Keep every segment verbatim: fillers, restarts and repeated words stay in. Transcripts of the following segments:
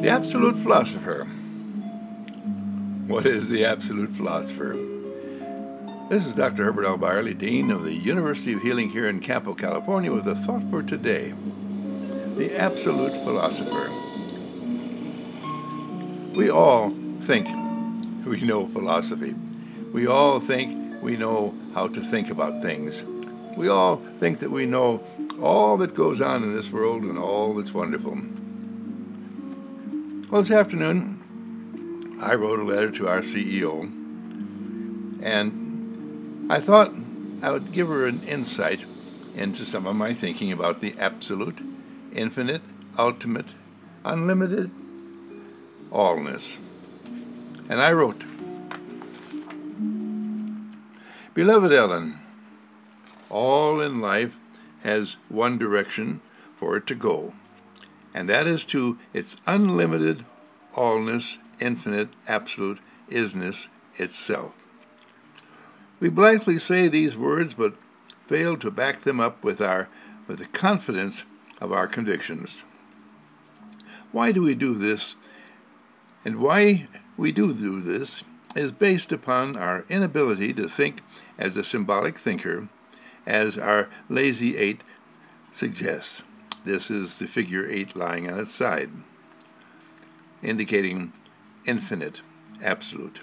The Absolute Philosopher. What is the Absolute Philosopher? This is Doctor Herbert L. Byerly, Dean of the University of Healing here in Campo, California, with a thought for today. The Absolute Philosopher. We all think we know philosophy. We all think we know how to think about things. We all think that we know all that goes on in this world and all that's wonderful. Well, this afternoon, I wrote a letter to our C E O, and I thought I would give her an insight into some of my thinking about the absolute, infinite, ultimate, unlimited allness. And I wrote, Beloved Ellen, all in life has one direction for it to go, and that is to its unlimited allness, infinite, absolute isness itself. We blithely say these words, but fail to back them up with our with the confidence of our convictions. Why do we do this? And why we do do this is based upon our inability to think as a symbolic thinker, as our lazy eight suggests. This is the figure eight lying on its side, indicating infinite, absolute.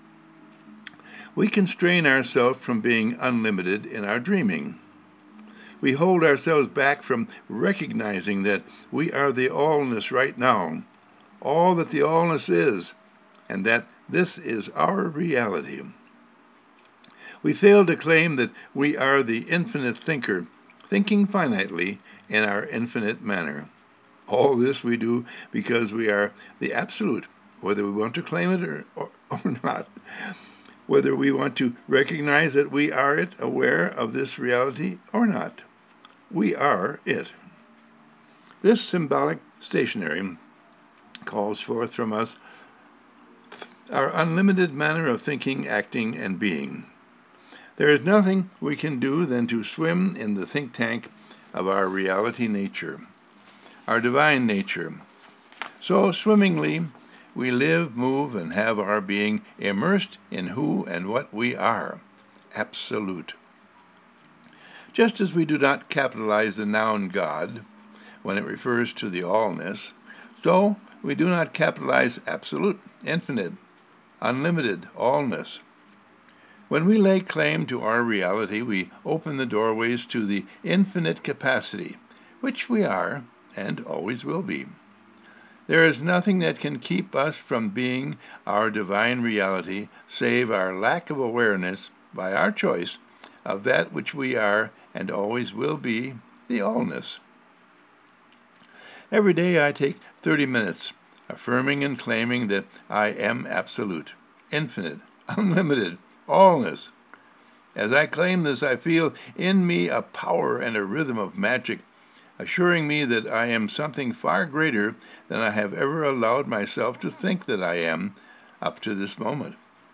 We constrain ourselves from being unlimited in our dreaming. We hold ourselves back from recognizing that we are the allness right now, all that the allness is, and that this is our reality. We fail to claim that we are the infinite thinker, thinking finitely in our infinite manner. All this we do because we are the absolute, whether we want to claim it or, or, or not. Whether we want to recognize that we are it, aware of this reality or not. We are it. This symbolic stationary calls forth from us our unlimited manner of thinking, acting, and being. There is nothing we can do than to swim in the think tank of our reality nature, our divine nature. So swimmingly, we live, move, and have our being immersed in who and what we are, absolute. Just as we do not capitalize the noun God when it refers to the allness, so we do not capitalize absolute, infinite, unlimited allness. When we lay claim to our reality, we open the doorways to the infinite capacity, which we are and always will be. There is nothing that can keep us from being our divine reality save our lack of awareness, by our choice, of that which we are and always will be, the allness. Every day I take thirty minutes, affirming and claiming that I am absolute, infinite, unlimited, allness. As I claim this, I feel in me a power and a rhythm of magic, assuring me that I am something far greater than I have ever allowed myself to think that I am up to this moment.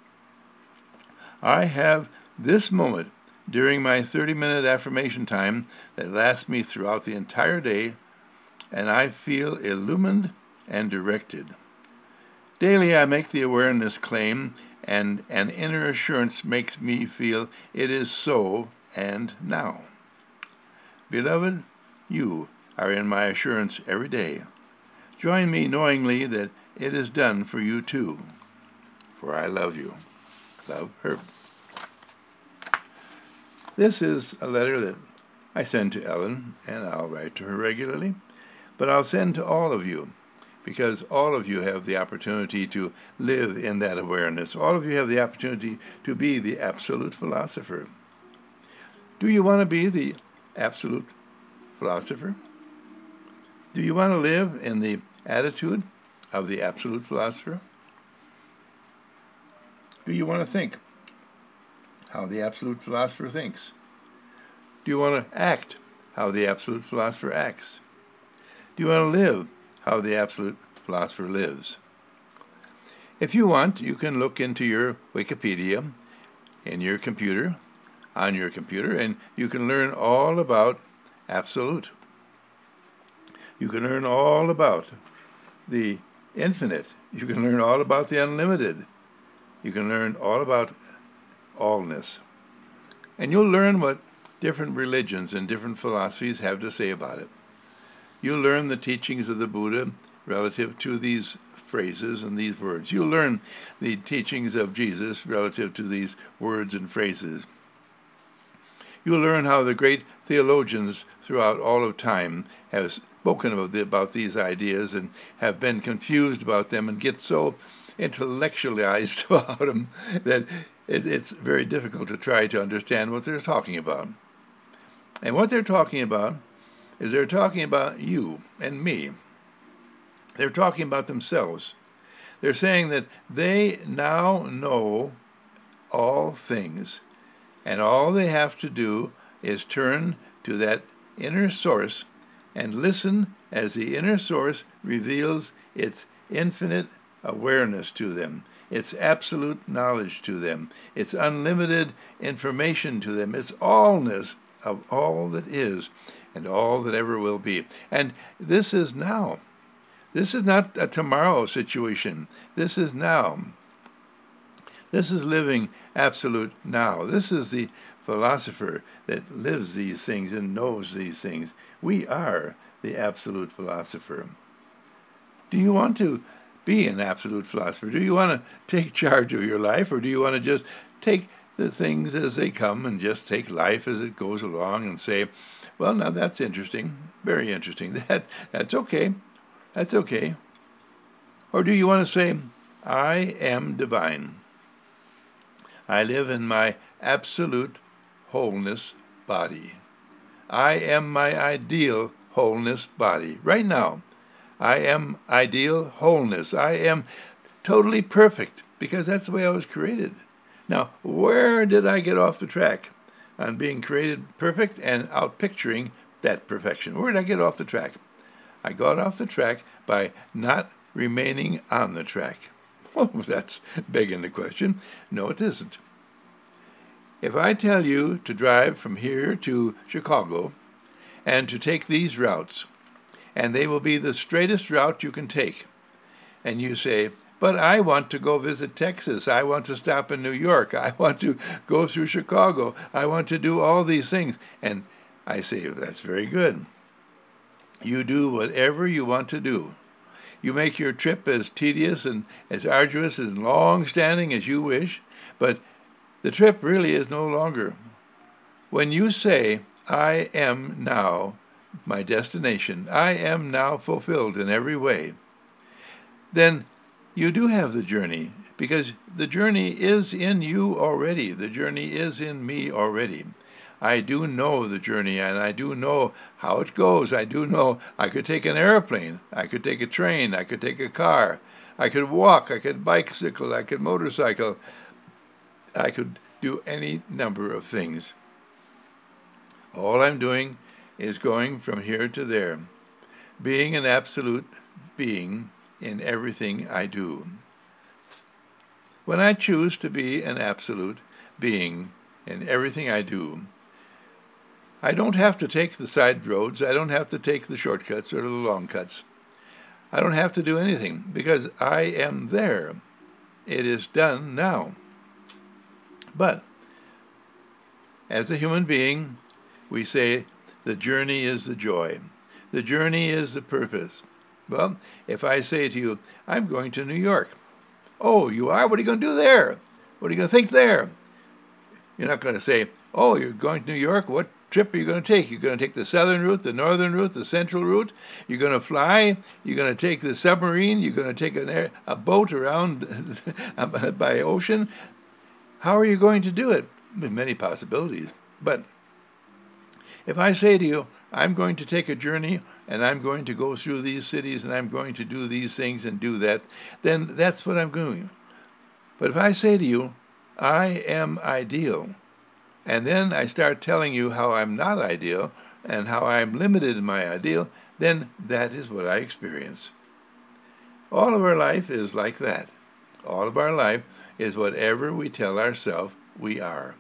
I have this moment during my thirty-minute affirmation time that lasts me throughout the entire day, and I feel illumined and directed. Daily I make the awareness claim, and an inner assurance makes me feel it is so and now. Beloved, you are in my assurance every day. Join me knowingly that it is done for you too, for I love you. Love, Herb. This is a letter that I send to Ellen, and I'll write to her regularly, but I'll send to all of you, because all of you have the opportunity to live in that awareness. All of you have the opportunity to be the absolute philosopher. Do you want to be the absolute philosopher? Do you want to live in the attitude of the absolute philosopher? Do you want to think how the absolute philosopher thinks? Do you want to act how the absolute philosopher acts? Do you want to live how the absolute philosopher lives? If you want, you can look into your Wikipedia in your computer, on your computer, and you can learn all about absolute. You can learn all about the infinite. You can learn all about the unlimited. You can learn all about allness. And you'll learn what different religions and different philosophies have to say about it. You'll learn the teachings of the Buddha relative to these phrases and these words. You'll learn the teachings of Jesus relative to these words and phrases. You'll learn how the great theologians throughout all of time have spoken about these ideas and have been confused about them and get so intellectualized about them that it's very difficult to try to understand what they're talking about. And what they're talking about is they're talking about you and me. They're talking about themselves. They're saying that they now know all things, and all they have to do is turn to that inner source and listen as the inner source reveals its infinite awareness to them, its absolute knowledge to them, its unlimited information to them, its allness of all that is and all that ever will be. And this is now. This is not a tomorrow situation. This is now. This is living absolute now. This is the philosopher that lives these things and knows these things. We are the absolute philosopher. Do you want to be an absolute philosopher? Do you want to take charge of your life, or do you want to just take the things as they come and just take life as it goes along and say, well, now that's interesting, very interesting. That that's okay. That's okay. Or do you want to say, I am divine. I live in my absolute wholeness body. I am my ideal wholeness body. Right now, I am ideal wholeness. I am totally perfect because that's the way I was created. Now, where did I get off the track on being created perfect and out picturing that perfection? Where did I get off the track? I got off the track by not remaining on the track. Well, that's begging the question. No, it isn't. If I tell you to drive from here to Chicago and to take these routes, and they will be the straightest route you can take, and you say, but I want to go visit Texas, I want to stop in New York, I want to go through Chicago, I want to do all these things, and I say, that's very good. You do whatever you want to do. You make your trip as tedious and as arduous and long-standing as you wish, but the trip really is no longer. When you say, I am now my destination, I am now fulfilled in every way, then you do have the journey, because the journey is in you already. The journey is in me already. I do know the journey, and I do know how it goes. I do know I could take an airplane, I could take a train, I could take a car, I could walk, I could bicycle, I could motorcycle, I could do any number of things. All I'm doing is going from here to there, being an absolute being in everything I do. When I choose to be an absolute being in everything I do, I don't have to take the side roads, I don't have to take the shortcuts or the long cuts. I don't have to do anything, because I am there. It is done now. But as a human being, we say the journey is the joy. The journey is the purpose. Well, if I say to you, I'm going to New York. Oh, you are? What are you going to do there? What are you going to think there? You're not going to say, oh, you're going to New York? What trip are you going to take? You're going to take the southern route, the northern route, the central route? You're going to fly? You're going to take the submarine? You're going to take an air, a boat around by ocean? How are you going to do it? There's many possibilities. But if I say to you, I'm going to take a journey and I'm going to go through these cities and I'm going to do these things and do that, then that's what I'm doing. But if I say to you, I am ideal, and then I start telling you how I'm not ideal and how I'm limited in my ideal, then that is what I experience. All of our life is like that. All of our life is whatever we tell ourselves we are.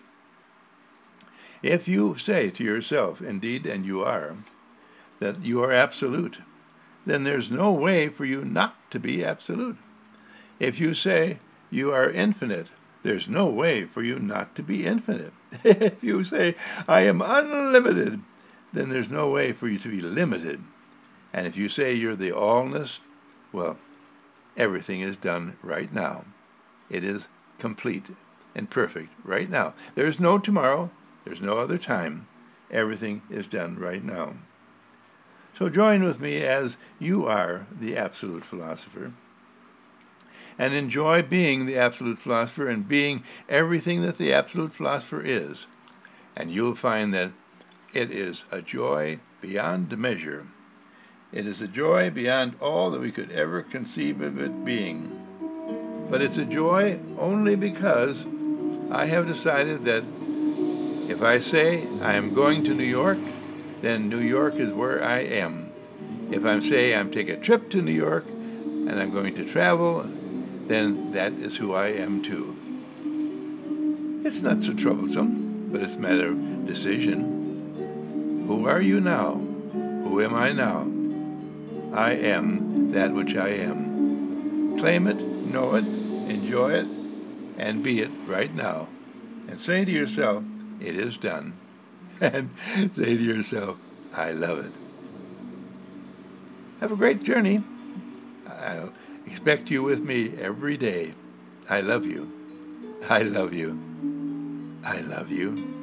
If you say to yourself, indeed, and you are, that you are absolute, then there's no way for you not to be absolute. If you say you are infinite, there's no way for you not to be infinite. If you say, I am unlimited, then there's no way for you to be limited. And if you say you're the allness, well, everything is done right now. It is complete and perfect right now. There's no tomorrow. There's no other time. Everything is done right now. So join with me as you are the absolute philosopher, and enjoy being the absolute philosopher and being everything that the absolute philosopher is. And you'll find that it is a joy beyond measure. It is a joy beyond all that we could ever conceive of it being. But it's a joy only because I have decided that if I say I am going to New York, then New York is where I am. If I say I'm taking a trip to New York and I'm going to travel, then that is who I am too. It's not so troublesome, but it's a matter of decision. Who are you now? Who am I now? I am that which I am. Claim it, know it, enjoy it, and be it right now. And say to yourself, it is done. And say to yourself, I love it. Have a great journey. I'll expect you with me every day. I love you. I love you. I love you.